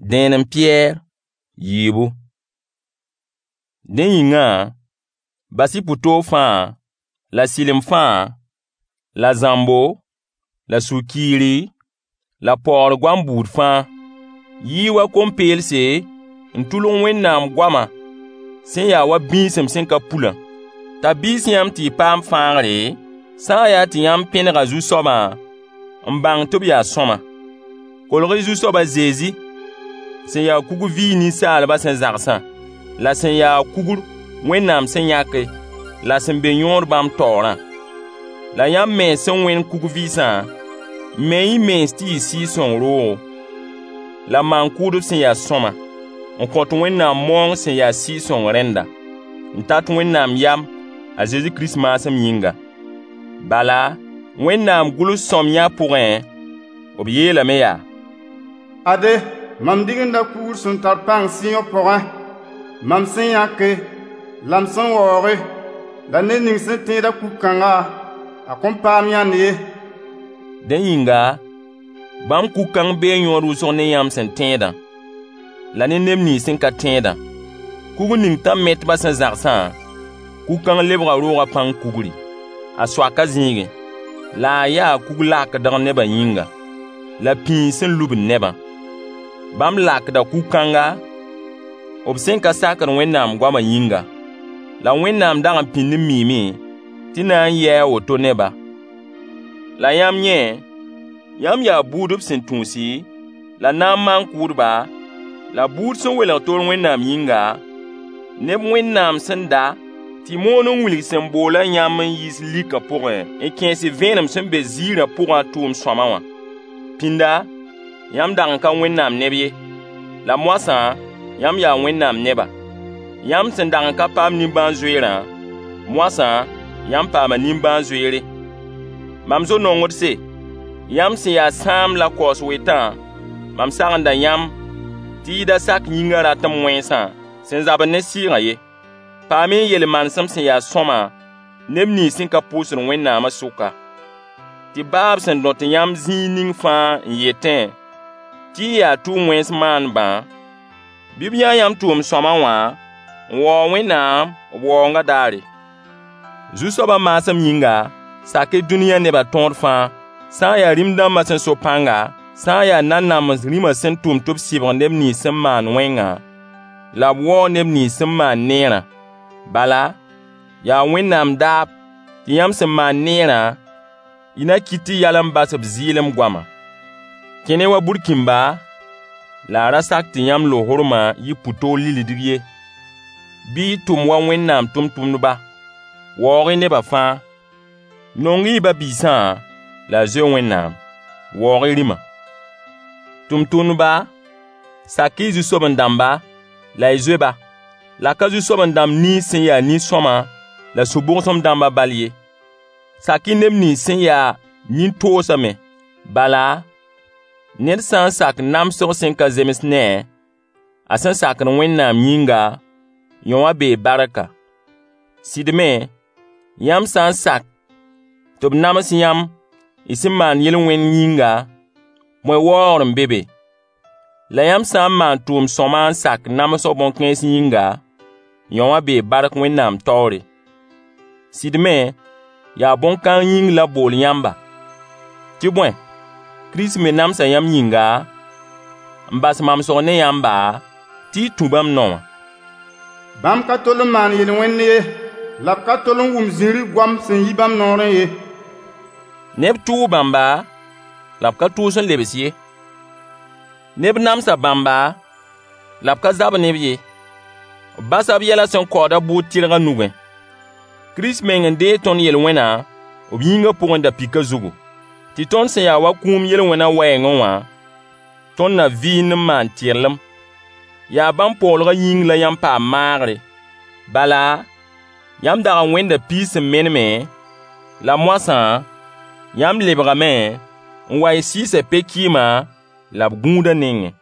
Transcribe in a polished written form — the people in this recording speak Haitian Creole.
Dẽnem Pierre yiibu. Den yĩngã basi puto fãa la silem fãa la zambo la sukiri la paoor goam buud fãa yi wa kompeelse n tulg Wẽnnaam goama sẽn yaa wa bĩisem sẽn ka pulã t'a biis yãmb tɩ y paam fãagre sã n yaa tɩ yãmb pẽnega Zu-soabã n bãng tɩ b yaa sõma. Kolg-y Zu-soabã Zezi sẽn yaa kug vɩɩ ninsaalbã sẽn zagsã la sẽn yaa kugr Wẽnnaam sẽn yãke la sẽn be yõod bãmb taoorã. La yãmb mens sẽn wẽn kug vɩɩsã me y mens tɩ y Sɩɩg-sõng roogo la maan-kʋʋdb sẽn yaa sõma n kõt Wẽnnaam moong sẽn yaa Sɩɩg-sõng rẽnda n tat Wẽnnaam yam a Zezi Kirist maasem yĩnga. Bala Wẽnnaam gʋls sõm yã pʋgẽ b yeelame yaa: Ade, mam digenda kugr sẽn tar pãng sɩɩg pʋgẽ, mam sẽn yãke la m sẽn waooge, la ned ning sẽn tẽeda kug-kãnga a kõn paam yãnd ye. Dẽ yĩnga bãmb kug-kãng bee yõod wʋsg ne yãmb sẽn tẽedã la ne neb nins sẽn ka tẽedã. Kug ning tãm-metbã sẽn zagsã, kug-kãng lebga roogã pãng kugri, a soaka zĩigẽ, la a yaa kug lakdg nebã yĩnga, la pĩis sẽn lubd nebã. Bãmb lakda kug-kãnga b sẽn ka sakd Wẽnnaam goamã yĩnga, la Wẽnnaam dag n pĩnd n miime tɩ na n yɩ a woto neba. La yãmb yẽ, yãmb yaa buudb sẽn tũusi la na n maan-kʋʋdba la buud sẽn welg toor Wẽnnaam yĩnga, neb Wẽnnaam sẽn da tɩ moon n wilg sẽn boola yãmb n yiis likã pʋgẽ n kẽes vẽenem sẽn be ziirã pʋgã tʋʋm sõama wã. Pĩnda, yãmb dag n ka Wẽnnaam neb ye, la moasã yãmb yaa Wẽnnaam neba. Yãmb sẽn dag n ka paam nimbãan-zoeerã, moasã yãmb paama nimbãan-zoeere. Mam zo-nongdse, yãmb sẽn yaa sãam la kaoos wetã, mam sagenda yãmb tɩ y da sak yĩngã ratem wẽnsã sẽn zabd ne sɩɩgã ye. Paame n yel-manesem sẽn yaa sõma neb nins sẽn ka pʋʋsd Wẽnnaamã sʋka, tɩ baab sẽn dõt yãmb zĩig ning fãa n yetẽ tɩ y yaa tʋʋm wẽns maanebã, bɩ b yã yãmb tʋʋm sõma wã n waoog Wẽnnaam b waoongã daare. Zu-soabã maasem yĩnga sak-y dũniyã nebã tõod fãa, sã n yaa rĩm-dãmbã sẽn so pãnga, sã n yaa nan-nams rĩmã sẽn tʋm tɩ b sɩbg neb nins sẽn maan wẽngã, la b waoog neb nins sẽn maan neerã. Bala, yaa Wẽnnaam daab tɩ yãmb sẽn maan neerã, y na kɩt tɩ yal n bas b zɩɩlem goama. Kẽne wa burkĩmba, la a ra sak tɩ yãmb lohormã yɩ pu-toog lildg ye. Bɩ y tʋm wa Wẽnnaam tʋm-tʋmdba, waoog-y nebã fãa, nong-y ba-biisã la a zoe Wẽnnaam, waoog-y rĩmã. Tʋm-tʋmdba, sak-y zu-soab-n-dãmba la y zoe-ba, la ka zu-soab-n-dãmb nins sẽn yaa nin-sõma la sũ-bʋgsem-dãmbã bal ye. Sak-y neb nins sẽn yaa nin-toosame. Bala, ned sã n sak namsg sẽn ka zems ne, a sẽn sakd Wẽnnaam yĩnga, yõ wã bee barka. Sɩdme, yãmb sã n sak tɩ b nams yãmb y sẽn maan yel-wẽnd yĩnga, bõe waoogr n be be. La yãmb sã n maan tʋʋm sõma n sak namsg bõn-kãens yĩnga, yõ wã bee bark Wẽnnaam taoore. Sɩdme, yaa bõn-kãng yĩng la bool yãmba. Tɩ bõe, Kirist me namsa yãmb yĩnga, n bas mamsg ne yãmba tɩ y tũ bãmb nao wã. Bãmb ka tol n maan yel-wẽnd ye, la b ka tol n wʋm zĩrig goam sẽn yi bãmb noorẽ ye. Neb tʋʋg bãmba, la b ka tʋʋs n lebs ye. Neb namsa bãmba, la b ka zab neb ye. B basa b yɛla sẽn kaooda buud tɩrgã nugẽ. Kirist meng n dee tõnd yel-wẽna b yĩngã pʋgẽ da pika zugu, tɩ tõnd sẽn yaa wa kũum yel-wẽna wɛɛngẽ wã, tõnd na vɩɩnd n maan tɩrlem. Yaa bãmb paoolgã yĩng la yãmb paam maagre. Bala, yãmb dag n wẽnda piis sẽn meneme, la moasã, yãmb lebgame n wa y sɩɩsa pe-kɩɩmã la b gũudã nengẽ.